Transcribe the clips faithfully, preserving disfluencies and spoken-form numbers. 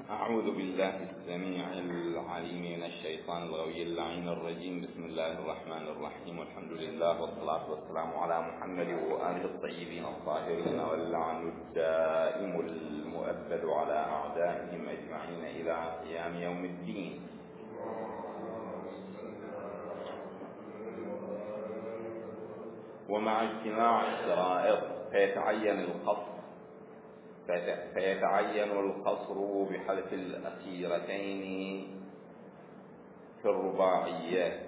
أعوذ بالله السميع العليم من الشيطان الغوي اللعين الرجيم. بسم الله الرحمن الرحيم، والحمد لله والصلاة والسلام على محمد وآله الطيبين الطاهرين، واللعن الدائم المؤبد على أعدائهم أجمعين إلى قيام يوم الدين. ومع اجتماع الشرائط فيتعين القصر فيتعين القصر بحذف الأخيرتين في الرباعية.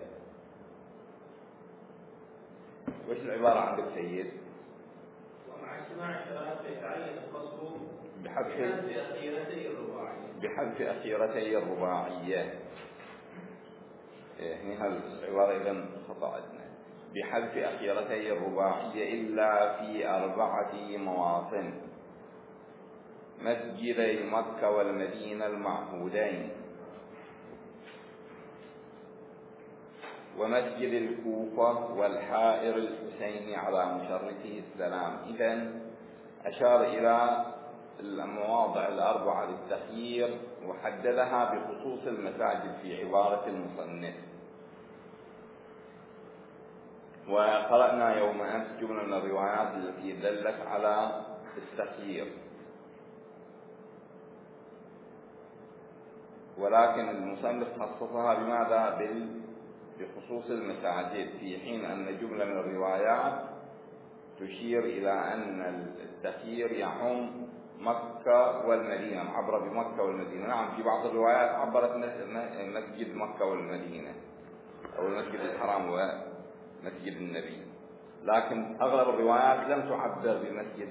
وش العبارة عندك سيد؟ ومع اجتماع الشرائط فيتعين القصر بحذف أخيرتي الرباعية. بحذف أخيرتي الرباعية. هنا العبارة إذن خطأ عندنا. بحذف أخيرتي الرباعية إلا في أربعة مواطن: مسجدي مكة والمدينة المعهودين، ومسجد الكوفة والحائر الحسيني على مشرفه السلام. إذن أشار إلى المواضع الأربعة للتخيير وحددها بخصوص المساجد في عبارة المصنف. وقرأنا يوم أمس جملة من الروايات التي دلت على التخيير، ولكن المصنف خصصها بماذا؟ بخصوص المساجد، في حين أن جملة من الروايات تشير إلى أن التخيير يعم مكة والمدينة، عبر بمكة والمدينة. نعم، في بعض الروايات عبرت مسجد مكة والمدينة أو المسجد الحرام ومسجد النبي، لكن أغلب الروايات لم تعبر بمسجد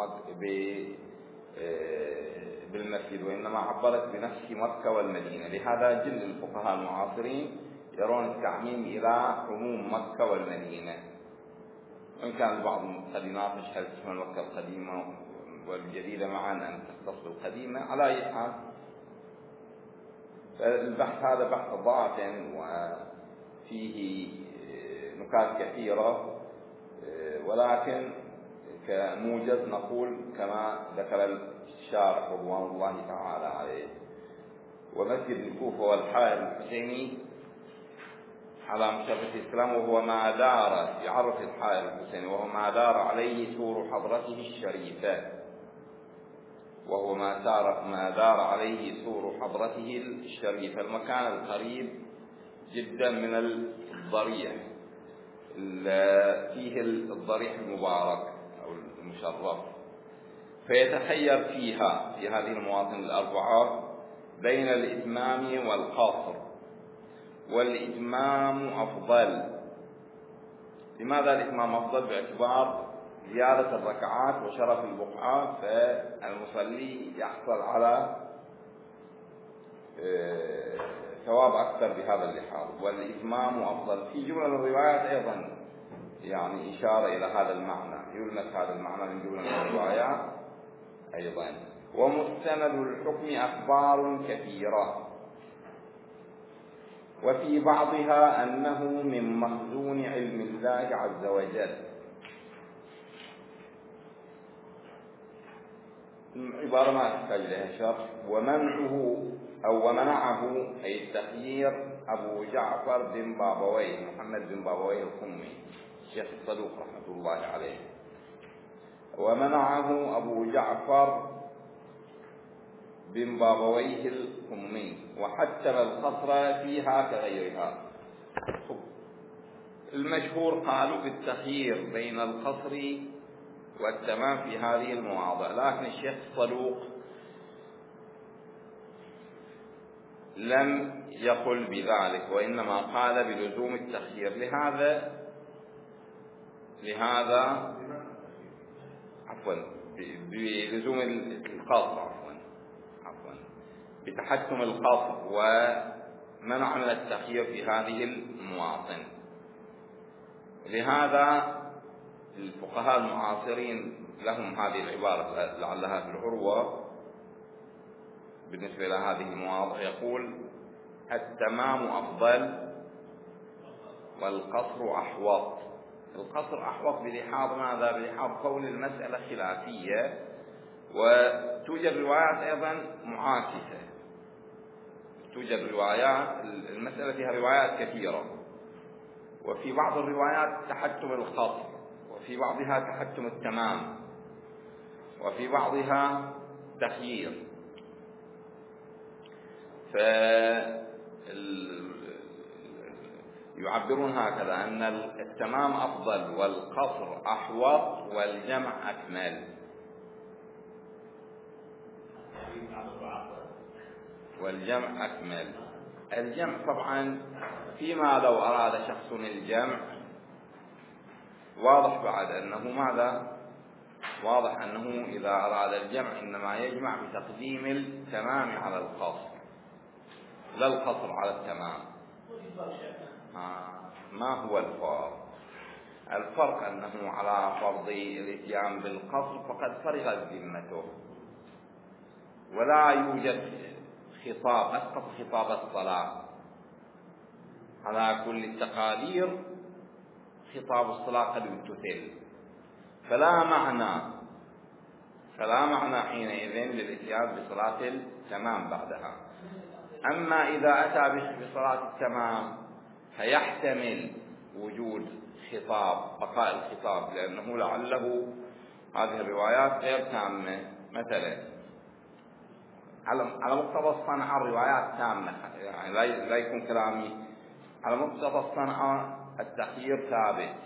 بالمسجد، وإنما عبرت بنفس مكة والمدينة. لهذا جل الفقهاء المعاصرين يرون التعميم إلى عموم مكة والمدينة، وإن كان البعض قد يناقش هل تشمل مكة القديمة والجديدة معا أن تختص بالقديمة. على أي حال، البحث هذا بحث ضاف وفيه نكات كثيرة، ولكن كموجز نقول كما ذكر الشارح رضوان الله تعالى عليه: ومسجد الكوفة والحائر الحسيني على مشرف الإسلام، وهو ما دار يعرف الحائر الحسيني وهو ما دار عليه سور حضرته الشريفة وهو ما دار ما دار عليه سور حضرته الشريفة، المكان القريب جدا من الضريح، فيه الضريح المبارك أو المشرف. فيتخير فيها في هذه المواطن الأربعة بين الإتمام والقصر، والإتمام أفضل. لماذا الإتمام أفضل؟ باعتبار زيادة الركعات وشرف البقعات، فالمصلي يحصل على ثواب أكثر بهذا اللحاظ، والإتمام أفضل. في جملة من الروايات أيضا يعني إشارة إلى هذا المعنى، يلمس هذا المعنى من جملة من الروايات أيضا. ومستند الحكم أخبار كثيرة، وفي بعضها أنه من مخزون علم الله عز وجل. عبارة ما تحتاج لها شرح. ومنعه أو ومنعه أي التخيير أبو جعفر بن بابويه، محمد بن بابويه القمي، الشيخ الصدوق رحمة الله عليه. ومنعه أبو جعفر بن بابويه القمي، وحتم القصر فيها كغيرها. المشهور قالوا بالتخيير بين القصر والتمام في هذه المواضع، لكن الشيخ الصدوق لم يقل بذلك، وإنما قال بلزوم التخيير. لهذا لهذا عفوا بلزوم القصر عفوا عفوا بتحكم القصر، ومنع من التخيير في هذه المواطن. لهذا الفقهاء المعاصرين لهم هذه العبارة لعلها في العروة بالنسبة إلى هذه المواضع، يقول: التمام أفضل والقصر أحوط. القصر أحوط بلحاظ ماذا؟ بلحاظ كون المسألة خلافية، وتوجد روايات أيضا معاكسة. توجد روايات، المسألة فيها روايات كثيرة، وفي بعض الروايات تحتم الخط، وفي بعضها تحتم التمام، وفي بعضها تخيير. فيعبرون هكذا أن التمام أفضل والقصر أحوط والجمع أكمل. والجمع أكمل. الجمع طبعا فيما لو أراد شخص الجمع واضح بعد أنه ماذا؟ واضح أنه إذا أراد الجمع إنما يجمع بتقديم التمام على القصر، لا القصر على التمام. ما هو الفرق؟ الفرق أنه على فرض الاتيان بالقصر فقد فرغت ذمته، ولا يوجد خطاب، أسقط خطاب الصلاة على كل التقادير، خطاب الصلاة قد امتثل، فلا معنى فلا معنى حينئذ للاتيان بصلاة التمام بعدها. أما إذا أتى بصلاة التمام فيحتمل وجود خطاب، بقاء الخطاب، لأنه لعله هذه الروايات غير تامة. مثلا على مقتضى الصنعة الروايات تامة، يعني لا يكون كلامي على مقتضى الصنعة التخيير ثابت،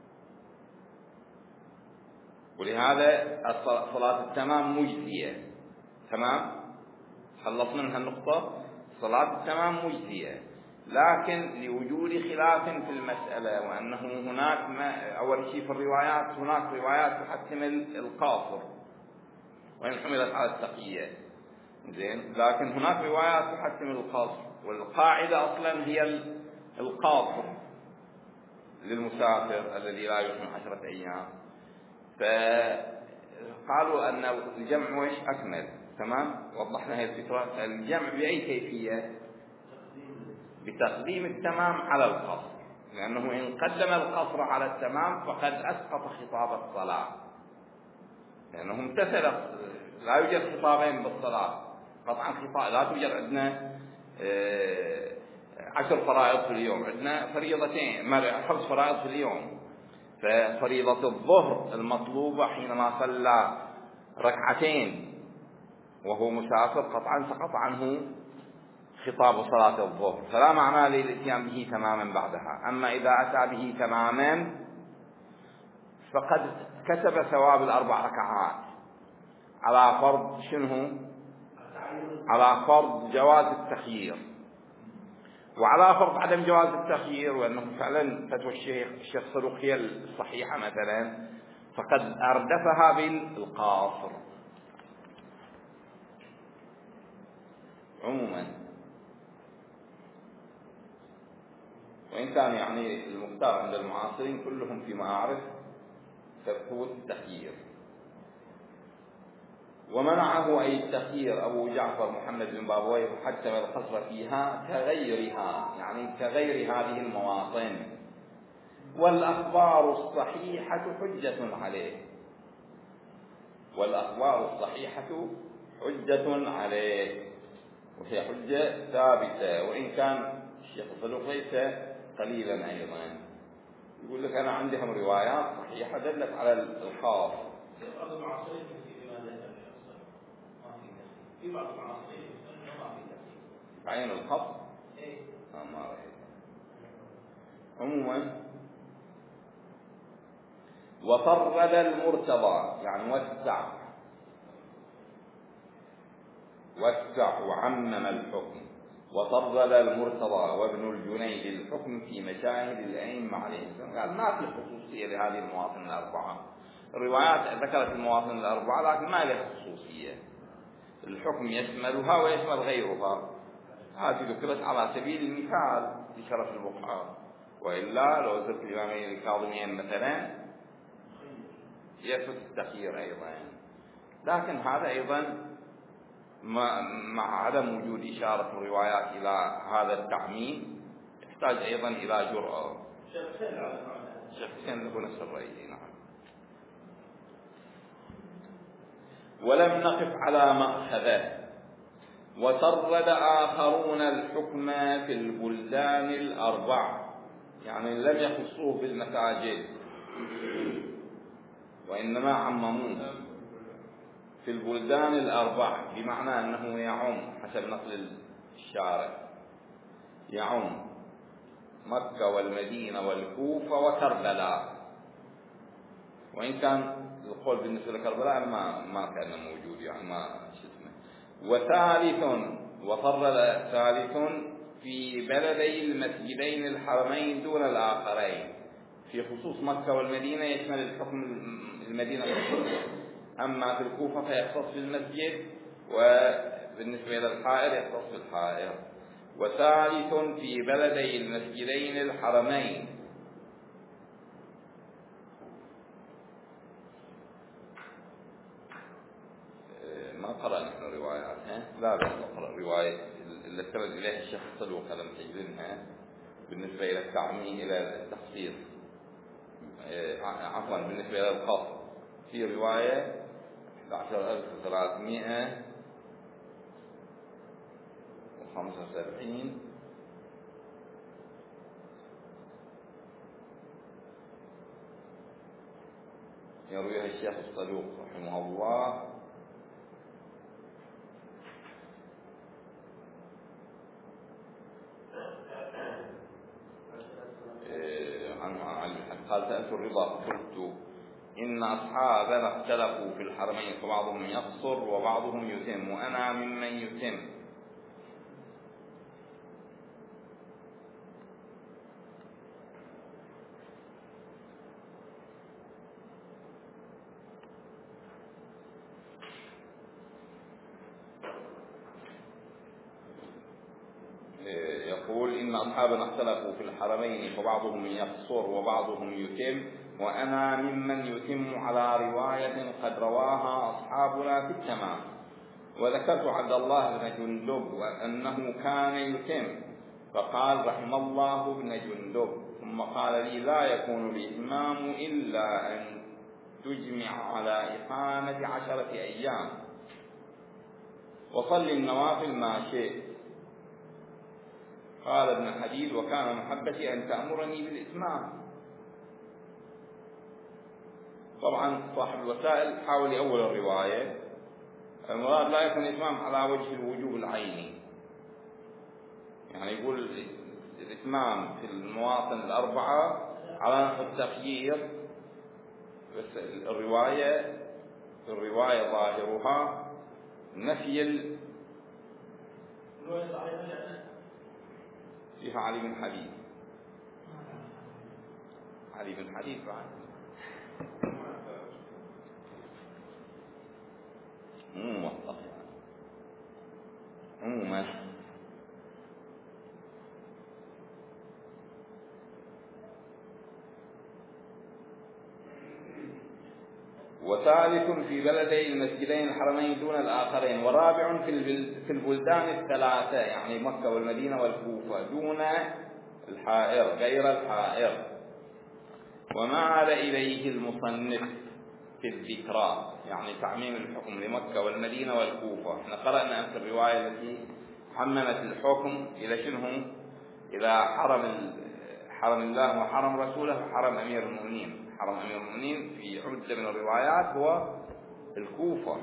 ولهذا صلاة التمام مجزية. تمام، خلصنا من هالنقطة. صلاة التمام مجزية، لكن لوجود خلاف في المسألة، وأنه هناك ما أول شيء في الروايات هناك روايات تحتم القاصر وإن حملت على التقية، زين، لكن هناك روايات تحتم القاصر، والقاعدة أصلا هي القاصر للمسافر الذي لا يحمل عشرة أيام. فقالوا أن الجمع وإيش أكمل. تمام، وضحنا هذه الفكرة. الجمع بأي كيفية؟ بتقديم التمام على القصر، لأنه إن قدم القصر على التمام فقد أسقط خطاب الصلاة، لأنه امتثل. لا يوجد خطابين بالصلاة قطعا، خطاب لا توجد. عندنا عشر فرائض في اليوم، عندنا فريضتين، خمس فرائض في اليوم. ففريضة الظهر المطلوبة حينما صلى ركعتين وهو مسافر قطعا سقط عنه خطاب صلاة الظهر، فلا معنى للاتيان به تماما بعدها. أما إذا أتى به تماما فقد كتب ثواب الأربع ركعات على فرض شنو؟ على فرض جواز التخيير، وعلى فرض عدم جواز التخيير، وأنه فعلا فتوى الشيخ الشيخ صدوق هي الصحيحة مثلا، فقد أردفها بالقاصر. عموما وإن كان يعني المختار عند المعاصرين كلهم فيما أعرف ثبوت التخيير، ومنعه أي التخيير أبو جعفر محمد بن بابويه حتى القصر فيها كغيرها، يعني كغير هذه المواطن. والأخبار الصحيحة حجة عليه، والأخبار الصحيحة حجة عليه، وهي حجة ثابتة، وإن كان الشيخ الصدوق ليس قليلا أيضا. يقول لك أنا عندهم روايات صحيحة دلت على الخاص. بعض المعاصرين في ما ذكر الشخص ما في تفسير، في بعض المعاصرين ما في تفسير عين الخط. إيه ما رأيت. عموما وفرد المرتضى، يعني وسع وسع وعمم الحكم. وفرد المرتضى وابن الجنيد الحكم في مشاهد الأئمة عليه السلام. قال ما في خصوصية لهذه المواطن الأربعة. الروايات ذكرت المواطن الأربعة لكن ما لها خصوصية، الحكم يشملها ويشمل غيرها. هذه ذكرت على سبيل المثال لشرف البقعة، وإلا لو ذكرت الإمامين الكاظميين مثلا يثبت التخيير أيضا. لكن هذا أيضا مع عدم وجود إشارة الروايات إلى هذا التعميم يحتاج أيضا إلى جرأة. شيخ حسين له نفس الرأي. نعم. ولم نقف على مأخذه، وسرد آخرون الحكم في البلدان الأربع، يعني لم يخصوه بالمساجد وإنما عمموه في البلدان الأربع، بمعنى أنه يعم حسب نقل الشارع يعم مكة والمدينة والكوفة وكربلاء، وإن كان القول بالنسبة لكربلاء ما ما كان موجود يعني ما شو اسمه. وثالث وفرد ثالث في بلدي المسجدين الحرمين دون الآخرين، في خصوص مكة والمدينة يشمل الحكم المدينة والكوفة، أما في الكوفة فيختص بالمسجد، وبالنسبة إلى الحائر يختص بالحائر. وثالث في بلدي المسجدين الحرمين، ما قرأنا نحن روايات ها؟ لا لا نقرأ رواية اللي استند إليها الشيخ الصدوق لم تجدنها بالنسبة إلى التعميم إلى التخصيص، عفوا بالنسبة إلى الخاص في رواية أحد عشر ألف وثلاثمائة وخمسة وسبعين يرويها الشيخ الصدوق رحمه الله قال: سألت الرضا فقلت إن أصحابنا اختلفوا في الحرمين فبعضهم يقصر وبعضهم يتم وأنا ممن يتم. يقول: إن أصحابنا اختلفوا في الحرمين فبعضهم يقصر وبعضهم يتم وأنا ممن يتم على رواية قد رواها أصحابنا في التمام. وذكرت عبد الله بن جندب وأنه كان يتم، فقال: رحم الله ابن جندب. ثم قال لي: لا يكون الإتمام إلا أن تجمع على إقامة عشرة أيام وصل النوافل ما شئت. قال ابن حديد: وكان محبتي أن تأمرني بالإتمام. طبعا صاحب الوسائل حاول يأول الرواية، المراد لا يكون الإتمام على وجه الوجوب العيني، يعني يقول الإتمام في المواطن الأربعة على نحو التخيير، بس الرواية الرواية ظاهرها نفي ال فيها علي بن حديد علي بن حديد بعد مو موثق عموما. وثالث في بلدي المسجدين الحرمين دون الآخرين، ورابع في البلدان الثلاثة يعني مكة والمدينة والكوفة دون الحائر غير الحائر. ومال إليه المصنف في الذكرى يعني تعميم الحكم لمكة والمدينة والكوفة. احنا قرأنا أمس الرواية التي حممت الحكم إلى شنو؟ إلى حرم حرم الله وحرم رسوله وحرم أمير المؤمنين. حرم أمير المؤمنين في عدة من الروايات هو الكوفة.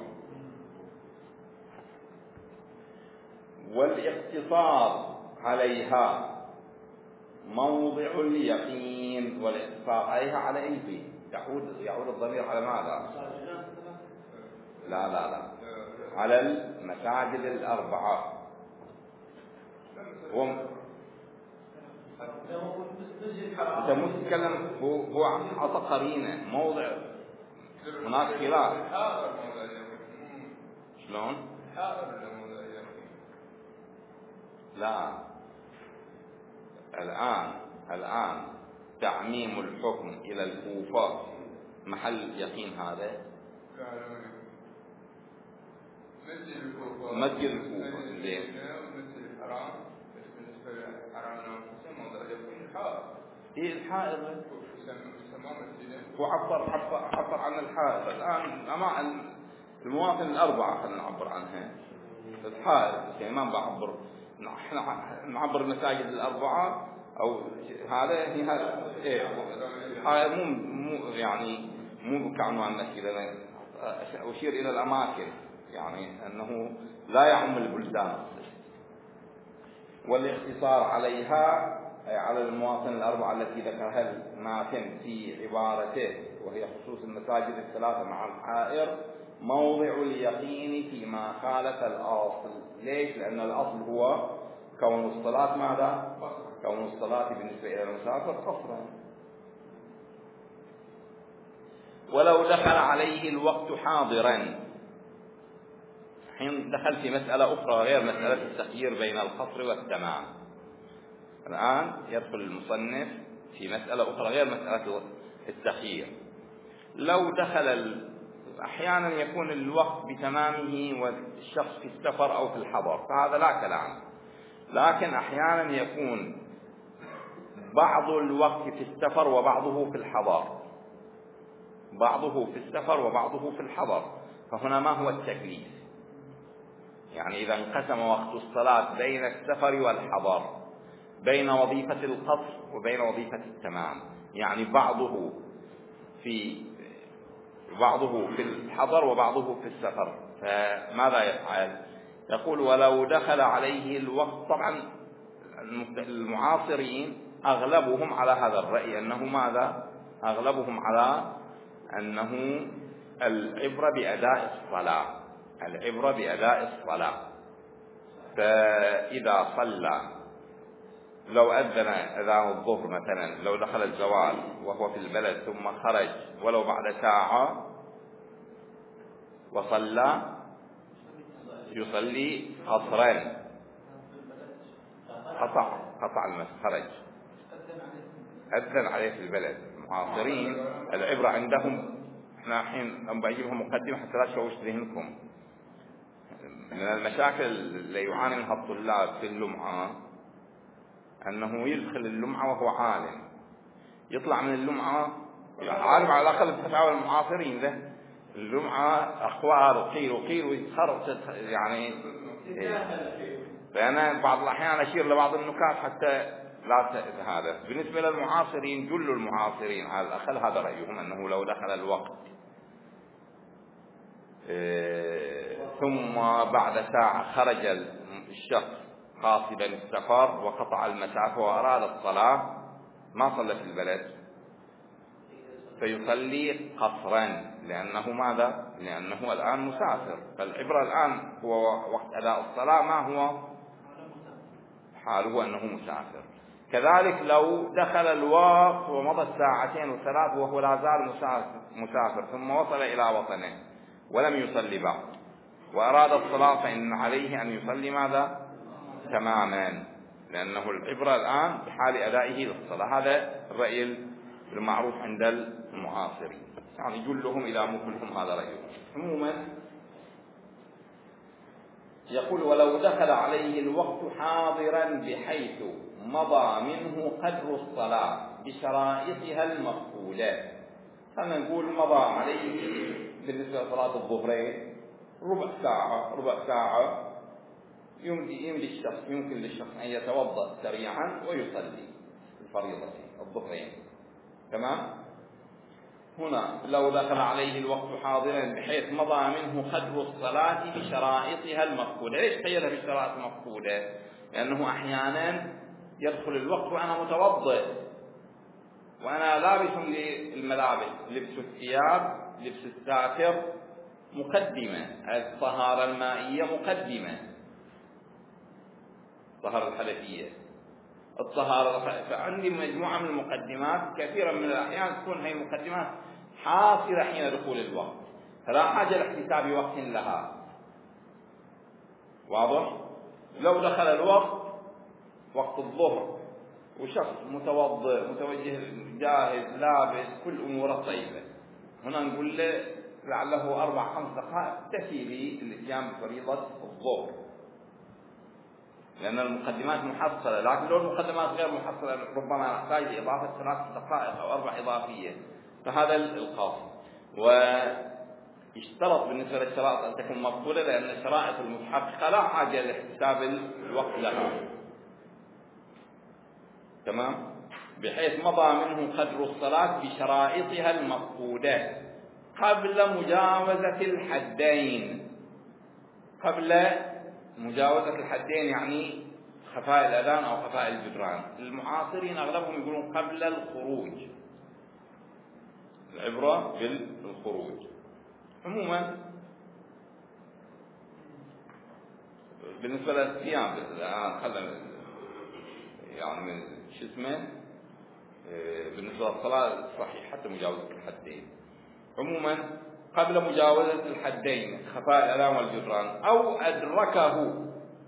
والاقتصار عليها موضع اليقين، والاقتصار عليها على أي شيء يعود يعود الضمير على ماذا؟ لا لا لا على المساجد الأربعة. هو أنت مو تتكلم، هو هو عطى قرينة موضع هناك خلاف. شلون؟ لا الآن الآن تعميم الحكم إلى الكوفة محل يقين هذا مسجد الكوفة زين. إيه الحائر هو عبر عبر عبر عن الحائر الآن أمام المواطن الأربعة خلينا نعبر عنها. حائر يعني ما بعبر، احنا نعبر المساجد الأربعة أو هذا يعني هذا إيه حائر مو مو يعني مو كعنوان نشيد، أنا أشير إلى الأماكن يعني أنه لا يعم البلدان. والاختصار عليها أي على المواطن الأربعة التي ذكرها الماتن في عبارته، وهي خصوص المساجد الثلاثة مع الحائر، موضع اليقين فيما خالف الأصل. ليش؟ لأن الأصل هو كون الصلاة ماذا؟ كون الصلاة بالنسبة إلى المسافر قصرا. ولو دخل عليه الوقت حاضرا، حين دخل في مسألة أخرى غير مسألة التخيير بين القصر والتمام. الآن يدخل المصنف في مسألة أخرى غير مسألة التخيير. لو دخل أحيانا يكون الوقت بتمامه والشخص في السفر أو في الحضر فهذا لا كلام، لكن أحيانا يكون بعض الوقت في السفر وبعضه في الحضر، بعضه في السفر وبعضه في الحضر، فهنا ما هو التكليف؟ يعني إذا انقسم وقت الصلاة بين السفر والحضر، بين وظيفة القصر وبين وظيفة التمام، يعني بعضه في بعضه في الحضر وبعضه في السفر، فماذا يفعل؟ يقول ولو دخل عليه الوقت. طبعا المعاصرين أغلبهم على هذا الرأي، أنه ماذا؟ أغلبهم على أنه العبرة بأداء الصلاة، العبرة بأداء الصلاة. فإذا صلى، لو أذن أذان الظهر مثلا، لو دخل الزوال وهو في البلد ثم خرج ولو بعد ساعة وصلى يصلي قصرا، قطع قطع المخرج، أذن عليه في البلد. المعاصرين العبرة عندهم، احنا الحين أنا بجيبهم مقدمة حتى لا تشوش ذهنكم. من المشاكل اللي يعاني منها الطلاب في اللمعة أنه يدخل اللمعة وهو عالم، يطلع من اللمعة عالم على الأقل بفتاوى المعاصرين ذا، اللمعة أخوار وقيل وقيل ويتخرج يعني إيه. فأنا بعض الأحيان أشير لبعض النكات حتى لا هذا. بالنسبة للمعاصرين جل المعاصرين على الأقل هذا رأيهم، أنه لو دخل الوقت إيه ثم بعد ساعة خرج الشخص قاصدا السفر وقطع المسافة وأراد الصلاة ما صلى في البلد فيصلي قصرا، لأنه ماذا؟ لأنه الآن مسافر. فالعبرة الآن هو وقت أداء الصلاة ما هو حاله أنه مسافر. كذلك لو دخل الوقت ومضى الساعتين وثلاث وهو لا زال مسافر ثم وصل إلى وطنه ولم يصلي بعد وأراد الصلاة، فإن عليه أن يصلي ماذا؟ تماما، لأنه العبرة الآن بحال أدائه للصلاة. هذا الرأي المعروف عند المعاصرين، يعني جلهم إذا مو كلهم هذا رأيهم. عموما يقول ولو دخل عليه الوقت حاضرا بحيث مضى منه قدر الصلاة بشرائطها المفعولة. خلينا نقول مضى عليه بالنسبة لصلاة الظهرين ربع ساعة ربع ساعة يمدي يمدي الشخص يمكن للشخص أن يتوضأ سريعا ويصلي الفريضة الظهرين. تمام؟ هنا لو دخل عليه الوقت حاضرا بحيث مضى منه قدر الصلاة بشرائطها المفقودة. ليش قيلها بشرائط مفقودة؟ لأنه أحيانا يدخل الوقت وأنا متوضئ وأنا لابس للملابس، لبس الثياب لبس الساتر مقدمة، الطهارة المائية مقدمة، الطهارة الحدثية، الطهارة. فعندي مجموعة من المقدمات، كثيرا من الأحيان تكون هذه المقدمات حاصرة حين دخول الوقت، فلا حاجة لاحتساب وقت لها. واضح؟ لو دخل الوقت وقت الظهر وشخص متوضئ متوجه جاهز لابس كل أموره طيبة، هنا نقول له لعله أربع خمس دقائق تكفي لي الاتيان بفريضة الظهر، لأن المقدمات محصلة. لكن لو المقدمات غير محصلة ربما نحتاج لإضافة ثلاث دقائق أو أربع إضافية، فهذا القاصد. يشترط بالنسبة للشرائط أن تكون مفقودة، لأن الشرائط المتحققة لا حاجة لاحتساب الوقت لها. تمام؟ بحيث مضى منه قدر الصلاة بشرائطها المفقودة قبل مجاوزة الحدين. قبل مجاوزة الحدين يعني خفاء الأذان أو خفاء الجدران. المعاصرين أغلبهم يقولون قبل الخروج، العبرة بالخروج. عموما بالنسبة للصيام الآن خلنا يعني من شو اسمه بالنسبة للصلاة صحيح حتى مجاوزة الحدين. عموما قبل مجاوزة الحدين خفاء الأذان والجدران، أو أدركه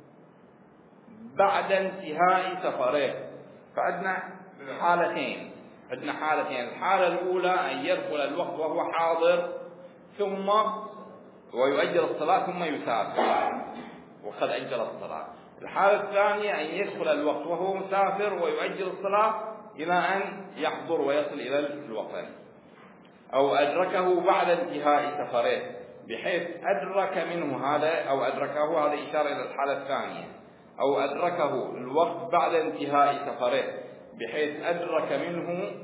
بعد انتهاء سفره. فعندنا حالتين عندنا حالتين الحالة الأولى أن يدخل الوقت وهو حاضر ثم ويؤجل الصلاة ثم يسافر وقد أجل الصلاة. الحالة الثانية أن يدخل الوقت وهو مسافر ويؤجل الصلاة إلى أن يحضر ويصل إلى الوقت. أو أدركه بعد انتهاء سفره بحيث أدرك منه هذا، أو أدركه هذا إشارة إلى الحالة الثانية. أو أدركه الوقت بعد انتهاء سفره بحيث أدرك منه،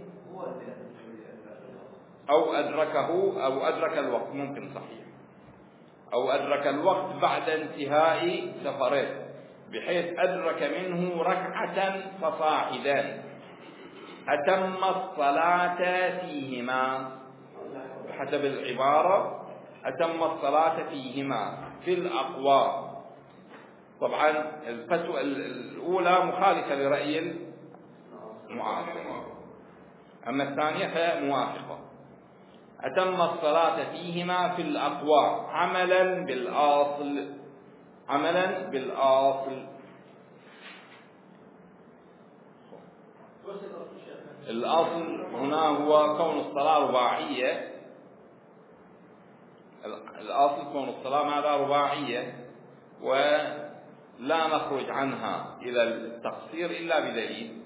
أو أدركه أو أدرك الوقت ممكن صحيح، أو أدرك الوقت بعد انتهاء سفره بحيث أدرك منه ركعة فصاعدا أتم الصلاة فيهما. حسب العبارة أتم الصلاة فيهما في الأقوى. طبعا الفتوى الأولى مخالفة لرأي المعاصر، أما الثانية فموافقة. أتم الصلاة فيهما في الأقوى عملا بالأصل عملا بالأصل الأصل هنا هو كون الصلاة رباعية. الأصل كون الصلاة ماذا رباعية، ولا نخرج عنها إلى التقصير إلا بدليل.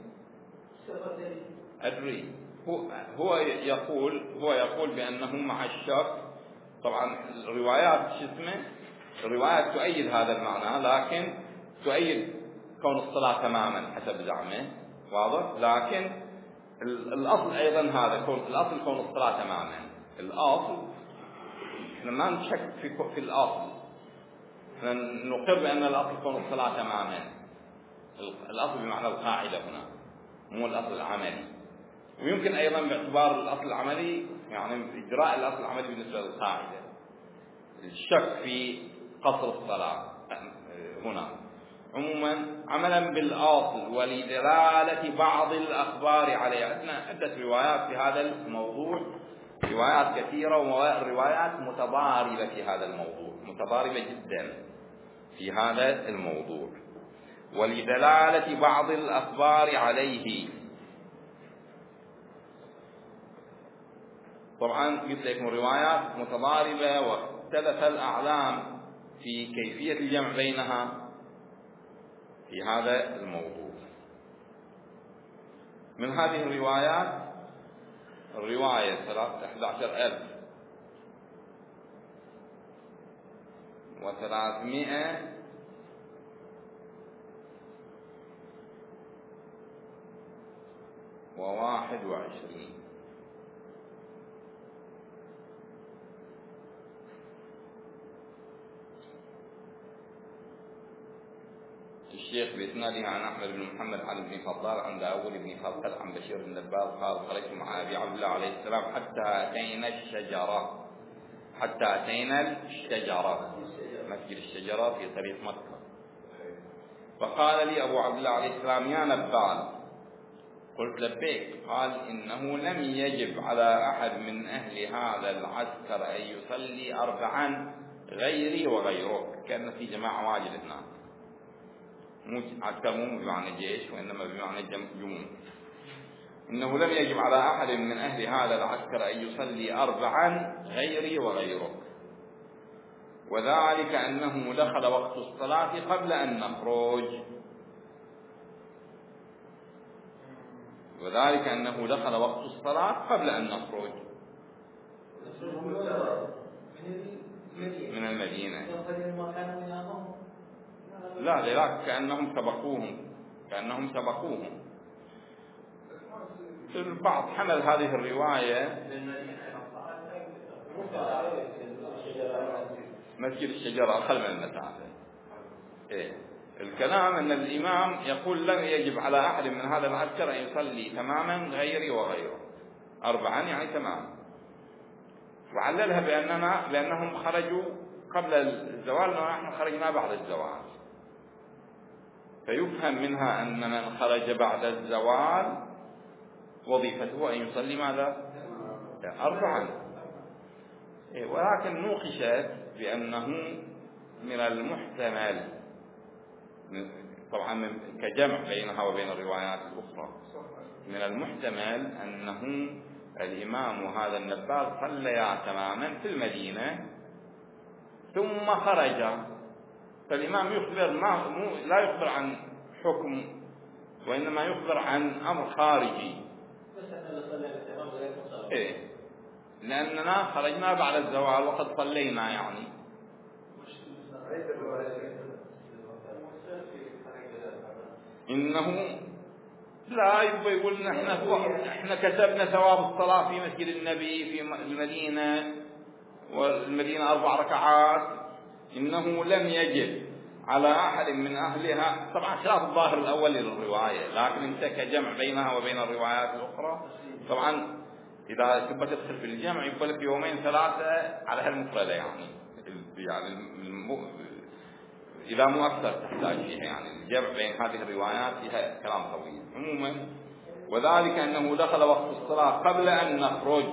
أدري هو هو يقول هو يقول بأنه مع الشك. طبعا الروايات شو اسمه الروايات تؤيد هذا المعنى، لكن تؤيد كون الصلاة تماما حسب زعمه، واضح. لكن الأصل أيضا هذا كون الأصل كون الصلاة تماما. الأصل احنا ما نشك في في الأصل، احنا نقر بأن الأصل كون الصلاة تماما. الأصل بمعنى القاعدة هنا مو الأصل العملي. ويمكن أيضا باعتبار الأصل العملي يعني إجراء الأصل العملي بالنسبة للقاعدة الشك في قصر الصلاة هنا. عموما عملا بالأصل ولدلالة بعض الأخبار عليه. عندنا عدة روايات في هذا الموضوع، روايات كثيرة وروايات متضاربة في هذا الموضوع، متضاربة جدا في هذا الموضوع. ولدلالة بعض الأخبار عليه. طبعا قلت لكم روايات متضاربة واختلف الأعلام في كيفية الجمع بينها في هذا الموضوع. من هذه الروايات الرواية أحد عشر ألف وثلاثمائة وواحد وعشرين. الشيخ بإسنادها عن أحمد بن محمد عن ابن فضال عن داود بن خلقل عن بشير بن دباغ قال خرجت مع أبي عبد الله عليه السلام حتى أتينا الشجرة حتى أتينا الشجرة مسجد الشجرة في طريق مكة. فقال لي أبو عبد الله عليه السلام يا نبال. قلت لبيك. قال إنه لم يجب على أحد من أهل هذا العسكر أن يصلي أربعا غيري وغيره. كان في جماعة واجد هناك، مو عسكر مو بمعنى جيش وإنما بمعنى جموع. إنه لم يجب على أحد من أهل هذا العسكر أن يصلي أربعا غيري وغيره، وذلك أنه دخل وقت الصلاة قبل أن نخرج وذلك أنه دخل وقت الصلاة قبل أن نخرج. من المدينة. لا لذلك كأنهم سبقوهم كأنهم سبقوهم البعض حمل هذه الرواية مسجد الشجرة أقل من المسافة. إيه؟ الكلام أن الإمام يقول لم يجب على أحد من هذا العسكر أن يصلي تماما غيري وغيره أربعا يعني تمام. وعللها بأننا بأنهم خرجوا قبل الزوال ونحن خرجنا بعد الزوال، فيفهم منها أن من خرج بعد الزوال وظيفته أن يصلي ماذا؟ أربعا. ولكن نوقشت بأنه من المحتمل طبعا كجمع بينها وبين الروايات الأخرى من المحتمل أنه الإمام وهذا النبال صليا تماما في المدينة ثم خرج، فالإمام يخبر ما لا يخبر عن حكم وإنما يخبر عن أمر خارجي. إيه؟ لأننا خرجنا بعد الزوال وقد صلينا يعني. إنه لا يبقى يقول نحن إحنا كسبنا ثواب الصلاة في مسجد النبي في المدينة والمدينة أربع ركعات. إنه لم يجب على أحد من أهلها، طبعا خلاف الظاهر الأول للرواية، لكن انت كجمع بينها وبين الروايات الأخرى طبعا إذا تبقى تدخل في الجمع يبقى لك يومين ثلاثة على هالمفردة يعني يعني الم... إذا مو أكثر تحتاج فيها يعني الجمع بين هذه الروايات فيها كلام طويل عموما. وذلك أنه دخل وقت الصلاة قبل أن نخرج.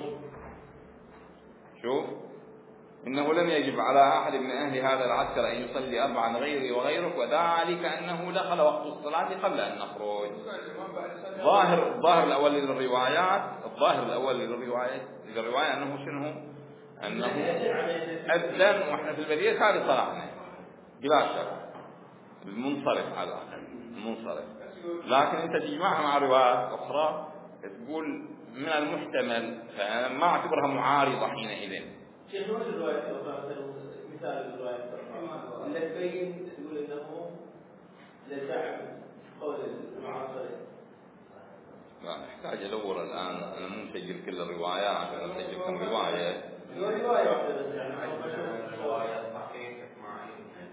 شوف إنه لم يجب على أحد من أهل هذا العسكر أن يصلي أربعا غيري وغيرك، وذلك أنه دخل وقت الصلاة قبل أن نخرج. ظاهر الظاهر الأول للروايات الظاهر الأول للروايات للرواية أنه شنو؟ أنه أذن وإحنا في البدية هذه صلاحنا بلا شك المنصرف على المنصرف، لكن أنت تجمعها مع روايات أخرى تقول من المحتمل، فأنا ما أعتبرها معارضة حينئذ. شيخ وش الرواية مثال الرواية اللي تبين تقول إنه لدعم قول المعاصرين؟ لا نحتاج أدور الآن، أنا مو مسجل كل الروايات، أنا مسجل كم رواية. رواية واحدة بس يعني رواية صحيح معي.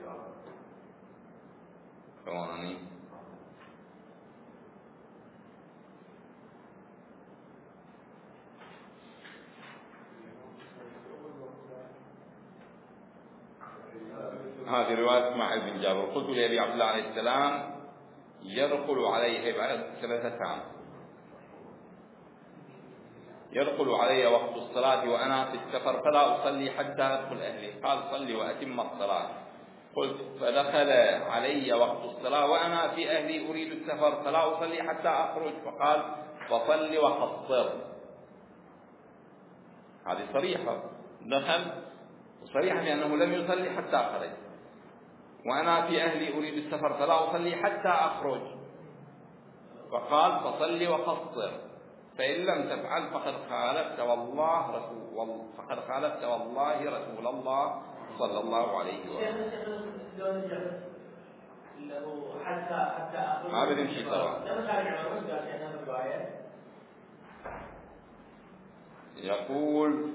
ثواني. هذه رواية إسماعيل بن جابر قلت لأبي عبد الله عليه السلام يدخل عليه بعد ثلاثة يدخل علي وقت الصلاة وأنا في السفر فلا أصلي حتى أدخل أهلي، قال صلي وأتم الصلاة. قلت فدخل علي وقت الصلاة وأنا في أهلي أريد السفر فلا أصلي حتى أخرج، فقال فصل وقصر. هذه صريحة، دخل صريحة بأنه لم يصلي حتى خرج، وأنا في أهلي أريد السفر فلا أصلي حتى أخرج، فقال فصل وقصر، فإن لم تفعل فقد خالفت والله رسول فقد خالفت والله رسول الله صلى الله عليه وسلم. ما بنمشي سوا. يقول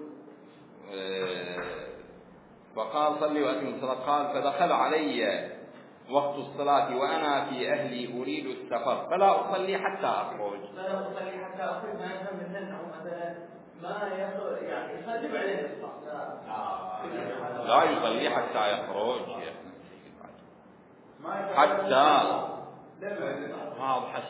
فقال صلي وأتم الصلاة، قال فدخل علي وقت الصلاة وأنا في أهلي أريد السفر فلا أصلي حتى أخرج. لا أصلي حتى أخرج ما يفهم من أنه مثلا ما يخرج يعني يصلي بعدين الصلاة. لا يصلي حتى يخرج حتى واضح.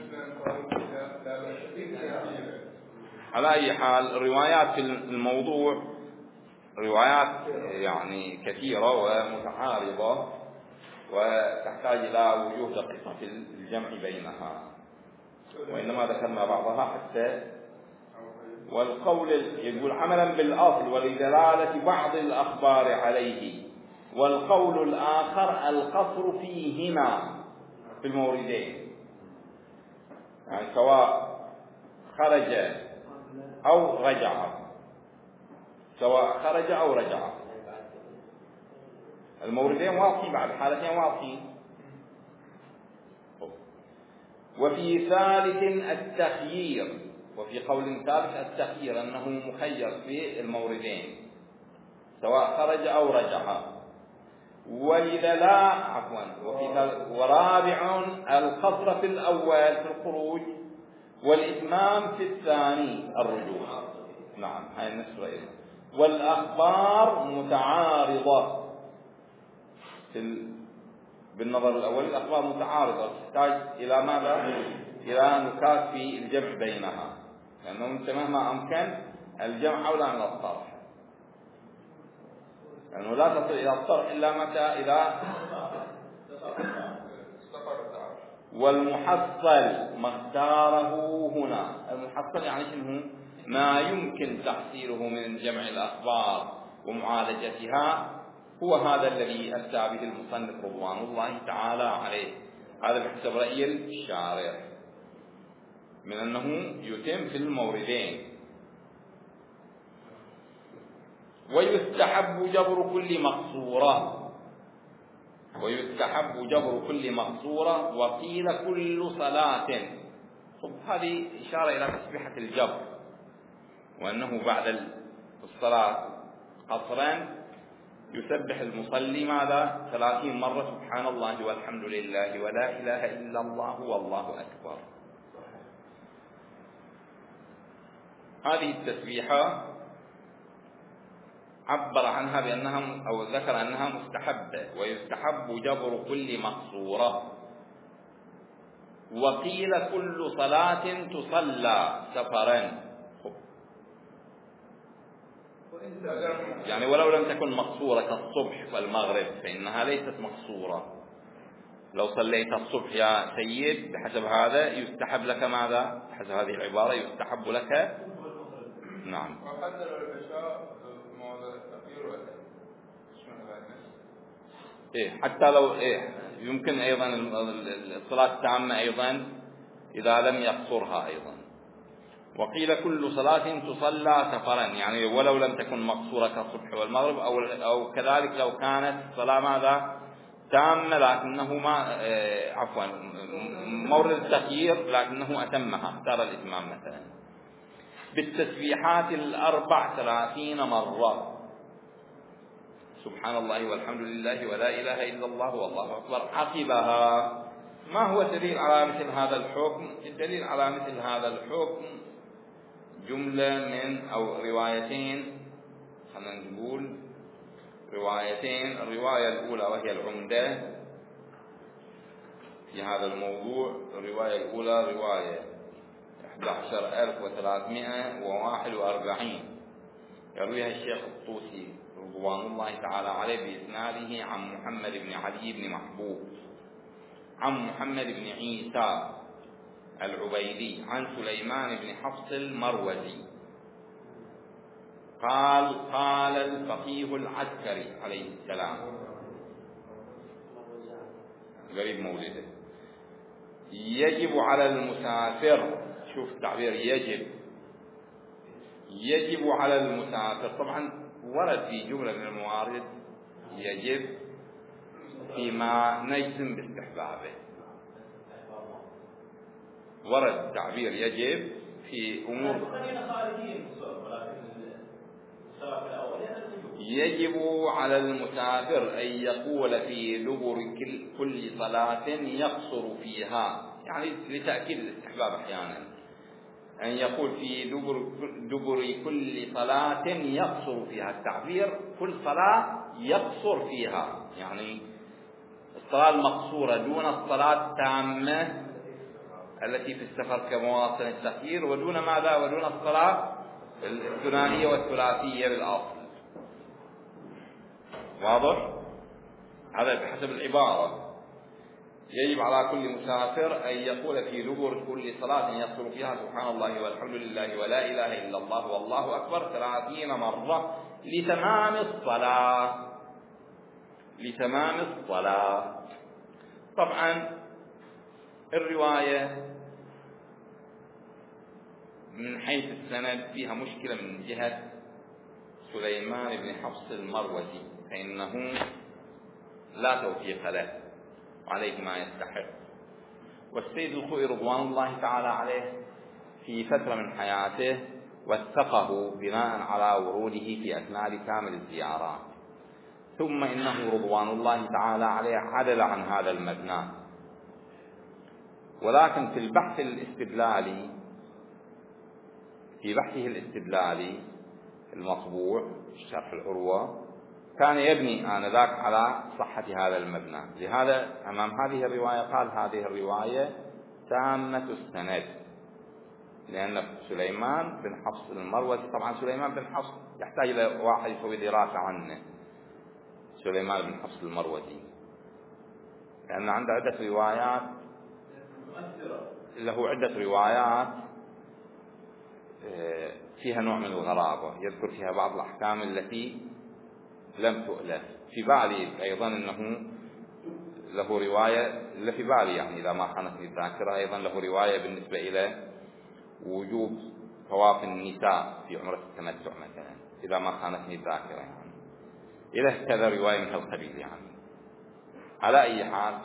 على أي حال الروايات في الموضوع روايات يعني كثيرة ومتعارضة وتحتاج إلى وجوه دقيقة في الجمع بينها، وإنما ذكرنا بعضها حتى. والقول يقول عملا بالأصل ولدلالة بعض الأخبار عليه، والقول الآخر القصر فيهما في الموردين، يعني سواء خرج أو رجع، سواء خرج أو رجع الموردين واضحين، بعد حالتين واضحين. وفي ثالث التخيير، وفي قول ثالث التخيير أنه مخير في الموردين سواء خرج أو رجع. ولذا لا عفوا وفي ورابع القصر في الأول في الخروج والإتمام في الثاني الرجوع. نعم هاي النسبة إليه. والأخبار متعارضة في ال... بالنظر الأول الأخبار متعارضة تحتاج إلى ماذا؟ إلى نكات في الجمع بينها، لأنه أنت مهما أمكن الجمع أولى من الطرح، لأنه يعني لا تصل إلى الطرح إلا متى؟ إذا والمحصل ما اختاره هنا. المحصل يعني شنو؟ ما يمكن تحصيله من جمع الأخبار ومعالجتها، هو هذا الذي أفتى به المصنف رضوان الله تعالى عليه. هذا بحسب رأي الشارع من أنه يتم في الموردين. ويستحب جبر كل مقصورة، ويستحب جبر كل مقصورة وقيل كل صلاة. طب هذه إشارة إلى تسبيحة الجبر، وأنه بعد الصلاة قصرا يسبح المصلي ماذا؟ ثلاثين مرة سبحان الله والحمد لله ولا إله إلا الله والله أكبر. هذه التسبيحة عبر عنها بأنها أو ذكر أنها مستحبة. ويستحب جبر كل مقصورة وقيل كل صلاة تصلى سفرا، يعني ولو لم تكن مقصورة كالصبح والمغرب فإنها ليست مقصورة. لو صليت الصبح يا سيد بحسب هذا يستحب لك ماذا؟ بحسب هذه العبارة يستحب لك نعم. إيه حتى لو إيه يمكن أيضا الصلاة التامة أيضا إذا لم يقصرها أيضا. وقيل كل صلاة تصلى سفرا، يعني ولو لم تكن مقصورة كالصبح والمغرب، أو أو كذلك لو كانت الصلاة ماذا؟ تامة لكنه ما إيه عفوا مورد التخيير لكنه أتمها اختار الإتمام مثلا. بالتسبيحات الأربع ثلاثين مرة، سبحان الله والحمد لله ولا إله إلا الله والله أكبر عقبها. ما هو الدليل على مثل هذا الحكم؟ الدليل على مثل هذا الحكم جملة من أو روايتين، خلينا نقول روايتين. الرواية الأولى وهي العمدة في هذا الموضوع، الرواية الأولى رواية أحد عشر ألف وثلاثمائة وواحد وأربعين يرويها الشيخ الطوسي رضوان الله تعالى عليه بإسناده عن محمد بن علي بن محبوب عن محمد بن عيسى العبيدي عن سليمان بن حفص المروزي قال قال الفقيه العسكري عليه السلام قريب مولده: يجب على المسافر، شوف تعبير يجب، يجب على المسافر. طبعا ورد في جملة من الموارد يجب فيما نجزم باستحبابه، ورد تعبير يجب في أمور يجب على المسافر أن يقول في دبر كل صلاة يقصر فيها، يعني لتأكيد الاستحباب أحيانا أن يقول في دبر, دبر كل صلاة يقصر فيها. التعبير كل صلاة يقصر فيها يعني الصلاة المقصورة دون الصلاة التامة التي في السفر كمواطن التخيير، ودون ماذا؟ ودون الصلاة الثنائية والثلاثية بالأصل. واضح؟ هذا بحسب العبارة. يجب على كل مسافر أن يقول في دبر كل صلاة يقصر فيها سبحان الله والحمد لله ولا إله إلا الله والله أكبر ثلاثين مرة لتمام الصلاة، لتمام الصلاة. طبعا الرواية من حيث السند فيها مشكلة من جهة سليمان بن حفص المروزي، فإنه لا توفيق له وعليه ما يستحق. والسيد الخوئي رضوان الله تعالى عليه في فترة من حياته وثقه بناء على وروده في أثناء كامل الزيارات، ثم إنه رضوان الله تعالى عليه عدل عن هذا المبنى. ولكن في البحث الاستدلالي في بحثه الاستدلالي المطبوع شرح العروة كان يبني آنذاك على صحة هذا المبنى. لهذا أمام هذه الرواية قال هذه الرواية تامة السند، لأن سليمان بن حفص المروزي، طبعا سليمان بن حفص يحتاج إلى واحد يسوي دراسة عنه، سليمان بن حفص المروزي، لأن عنده عدة روايات، له عدة روايات فيها نوع من الغرابة، يذكر فيها بعض الأحكام التي لم تؤلف. في بالي أيضا أنه له رواية، اللي في بالي يعني إذا ما خانتني الذاكرة، أيضا له رواية بالنسبة إلى وجوب طواف النساء في عمرة التمتع مثلا، إذا ما خانتني الذاكرة يعني، إلى كذا رواية من هالقبيل يعني. على أي حال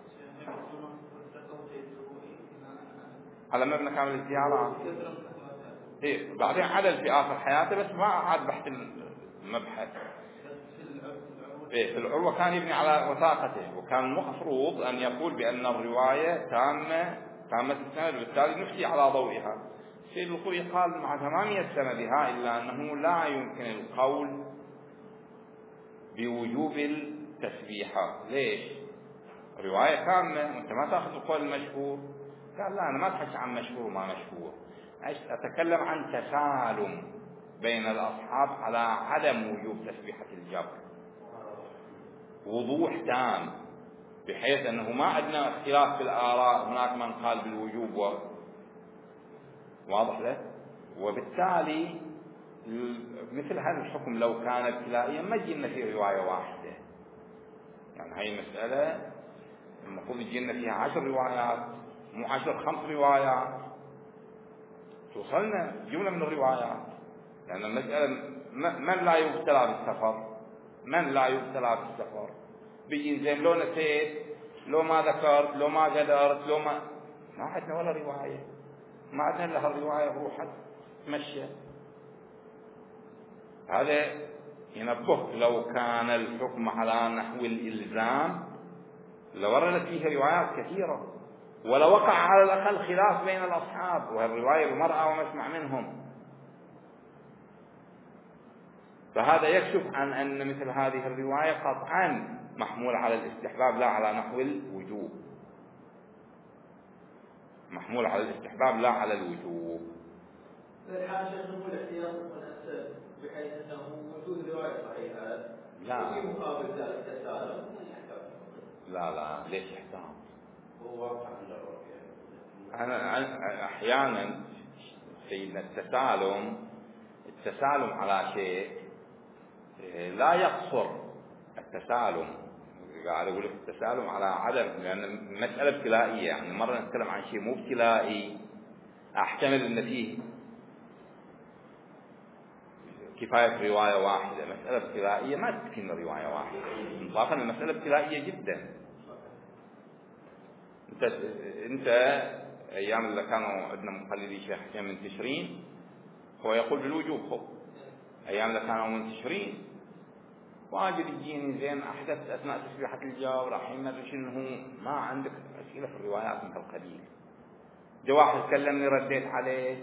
على مبنى كامل الزيارات إيه بعدين عدل في آخر حياته، بس ما عاد بحث المبحث. إيه في العروة كان يبني على وثاقته، وكان المفروض أن يقول بأن الرواية تامة تامة السند، وبالتالي نفتي على ضوئها. السيد الخوئي قال مع تمامية سندها إلا أنه لا يمكن القول بوجوب التسبيحة. ليش؟ رواية كاملة وأنت ما تأخذ القول المشهور. قال لا، أنا ما أتحدث عن مشهور وما مشهور، أتكلم عن تسالم بين الأصحاب على عدم وجوب تسبيحة الجبر، وضوح تام، بحيث أنه ما عندنا اختلاف في الآراء، هناك من قال بالوجوب و... واضح له. وبالتالي مثل هذا الحكم لو كان ابتلائيا ما جينا في رواية واحدة، يعني هاي المسألة المفروض يجينا فيها عشر روايات، مو عشر، خمس روايات، توصلنا جملة من الروايات. لأن يعني المسألة من لا يبتلى بالسفر، من لا يبتلى بالسفر بيجي زين لو نسيت، لو ما ذكرت، لو ما قدرت، لو ما ما عندنا ولا رواية، ما عندنا لها الرواية بروحها تمشي. هذا ينبه لو كان الحكم على نحو الإلزام لوردت فيه روايات كثيرة، ولو وقع على الأقل خلاف بين الأصحاب، والرواية بمرأة ومسمع منهم. فهذا يكشف عن أن مثل هذه الرواية قطعا محمول على الاستحباب لا على نحو الوجوب، محمول على الاستحباب لا على الوجوب. الحال شيخ نقول احتياط ونأسف بحيث أنه وجود رواية صحيحة لا في مقابل ذلك تسالم. لا لا ليش احتام؟ هو واقع أنا أحيانا سيدنا التسالم التسالم على شيء لا يقصر التسالم، قاعد أقول لك التسالم على عدم، لأن مسألة ابتلائية، يعني مرة نتكلم عن شيء مو ابتلائي أحتمل أن فيه كفاية رواية واحدة. مسألة ابتلائية ما تكفينا رواية واحدة، إنصافا المسألة ابتلائية جدا. أنت أنت أيام اللي كانوا عندنا مقلدي شيخ حسين منتشرين هو يقول بالوجوب، خب أيام اللي كانوا منتشرين واجد يجيني زين أحدث أثناء تسبيحة الجبر راح ما أدري شنو، ما عندك أسئلة في الروايات من هالقبيل. جاء واحد كلمني رديت عليه،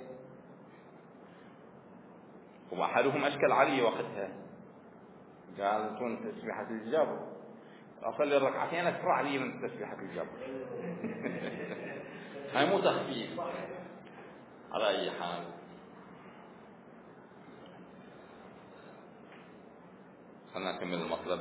وأحدهم أشكل علي وقتها قال تون تسبيحة الجبر أصلي الركعتين أسرع لي من تسبيحة الجبر. هاي مو تخفيف. على أي حال خلنا نكمل المطلب.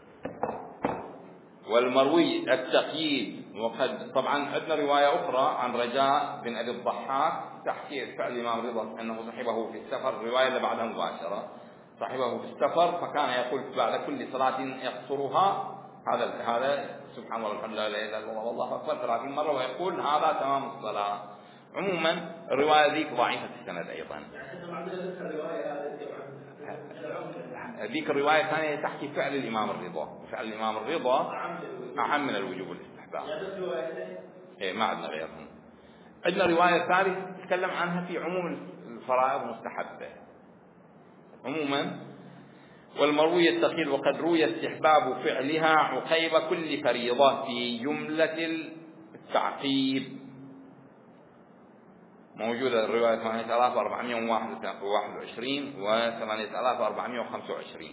والمروي التقييد، وقد طبعا عندنا رواية أخرى عن رجاء بن أبي الضحاك تحكي فعل الإمام رضا أنه صحبه في السفر، الرواية اللي بعدها مباشرة، صحبه في السفر فكان يقول بعد كل صلاة يقصرها، هذا هذا سبحان الله الحمد لله لا إله إلا الله والله أكبر ثلاثين مرة، ويقول هذا تمام الصلاة. عموما الرواية ذيك ضعيفة السند أيضا. هذيك الرواية الثانية تحكي فعل الإمام الرضا، فعل الإمام الرضا أعم من الوجوب والاستحباب. إيه ما عندنا غيرهم. عندنا رواية ثالثة تتكلم عنها في عموم الفرائض مستحبة عموما. والمروي التقيل وقد روي استحباب فعلها عقيب كل فريضة في جملة التعقيب. موجودة الرواية ثمانية آلاف وأربعمائة وواحد وعشرين و ثمانية آلاف وأربعمائة وخمسة وعشرين،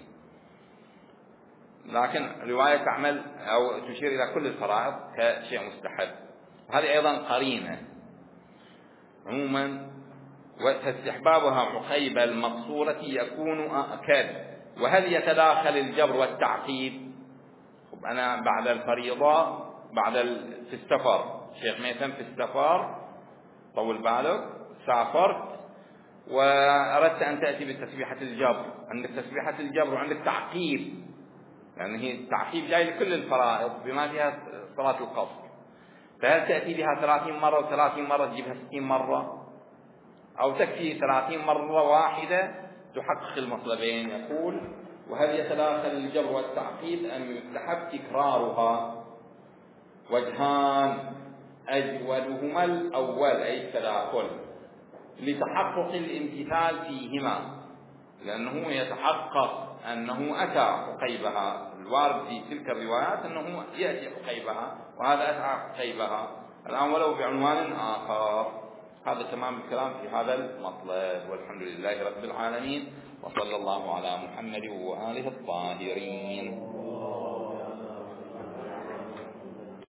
لكن رواية تعمل أو تشير إلى كل الفرائض كشيء مستحب. هذه أيضا قرينة عموما. واستحبابها عقيب المقصورة يكون أكد. وهل يتداخل الجبر والتعقيب؟ أنا بعد الفريضة بعد ال... في السفر، شيخ ميثم في السفر طول بالك سافرت وأردت أن تأتي بتسبيحة الجبر، عندك تسبيحة الجبر وعندك تعقيب، يعني هي التعقيب جاي لكل الفرائض بما فيها صلاة القصر، فهل تأتي بها ثلاثين مرة وثلاثين مرة تجيبها ستين مرة، أو تكفي ثلاثين مرة واحدة تحقق المطلبين؟ يقول وهل يتداخل الجبر والتعقيد أم يستحب تكرارها؟ وجهان أجودهما الأول أي التداخل لتحقق الامتثال فيهما، لأنه يتحقق أنه أتى عقيبها، الوارد في تلك الروايات أنه يأتي عقيبها وهذا أتى عقيبها الآن ولو بعنوان آخر. هذا تمام الكلام في هذا المطلب، والحمد لله رب العالمين، وصلى الله على محمد وآله الطاهرين.